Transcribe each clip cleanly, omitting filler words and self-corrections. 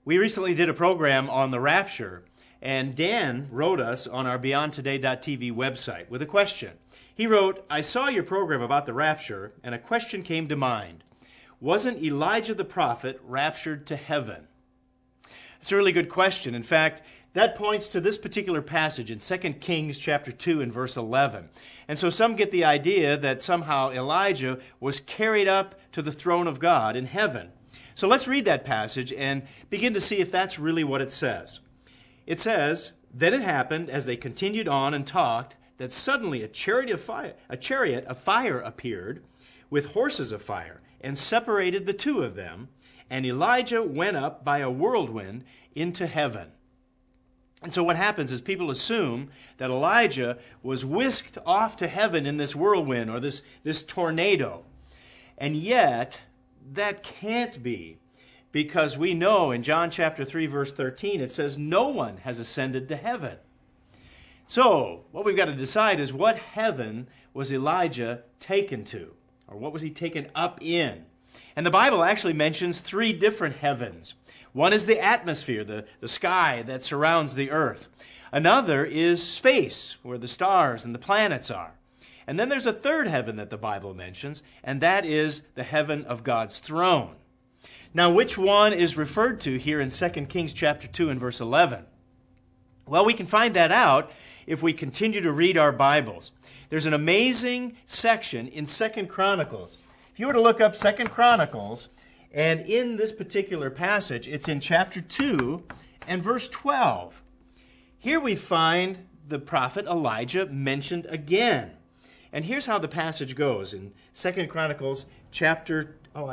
We recently did a program on the rapture, and Dan wrote us on our BeyondToday.tv website with a question. He wrote, "I saw your program about the rapture, and a question came to mind. Wasn't Elijah the prophet raptured to heaven?" It's a really good question. In fact, that points to this particular passage in 2 Kings chapter 2 and verse 11. And so some get the idea that somehow Elijah was carried up to the throne of God in heaven. So let's read that passage and begin to see if that's really what it says. It says, "Then it happened, as they continued on and talked, that suddenly a chariot of fire appeared, with horses of fire, and separated the two of them, and Elijah went up by a whirlwind into heaven." And so what happens is people assume that Elijah was whisked off to heaven in this whirlwind or this tornado. And yet, that can't be, because we know in John chapter 3, verse 13, it says, "No one has ascended to heaven." So, what we've got to decide is, what heaven was Elijah taken to? Or what was he taken up in? And the Bible actually mentions three different heavens. One is the atmosphere, the sky that surrounds the earth. Another is space, where the stars and the planets are. And then there's a third heaven that the Bible mentions, and that is the heaven of God's throne. Now, which one is referred to here in 2 Kings chapter 2 and verse 11? Well, we can find that out if we continue to read our Bibles. There's an amazing section in 2 Chronicles. If you were to look up 2 Chronicles, and in this particular passage, it's in chapter 2 and verse 12. Here we find the prophet Elijah mentioned again. And here's how the passage goes in 2 Chronicles chapter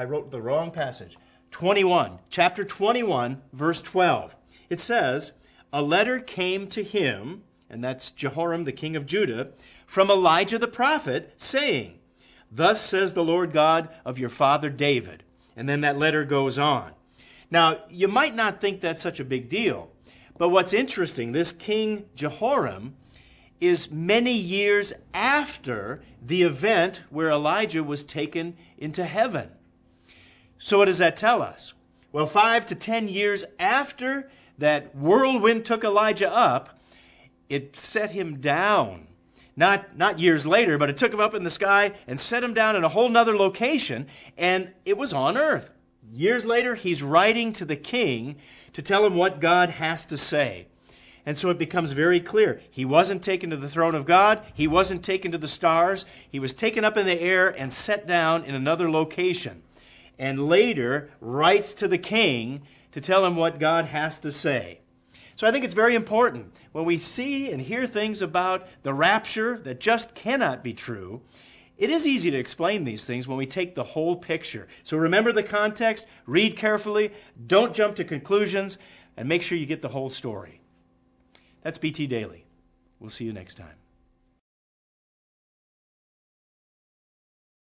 21. Chapter 21, verse 12. It says, "A letter came to him," and that's Jehoram, the king of Judah, "from Elijah the prophet, saying, 'Thus says the Lord God of your father David.'" And then that letter goes on. Now, you might not think that's such a big deal, but what's interesting, this King Jehoram is many years after the event where Elijah was taken into heaven. So what does that tell us? Well, 5 to 10 years after that whirlwind took Elijah up, it set him down. Not years later, but it took him up in the sky and set him down in a whole nother location, and it was on earth. Years later, he's writing to the king to tell him what God has to say. And so it becomes very clear. He wasn't taken to the throne of God. He wasn't taken to the stars. He was taken up in the air and set down in another location. And later writes to the king to tell him what God has to say. So I think it's very important when we see and hear things about the rapture that just cannot be true. It is easy to explain these things when we take the whole picture. So remember the context, read carefully, don't jump to conclusions, and make sure you get the whole story. That's BT Daily. We'll see you next time.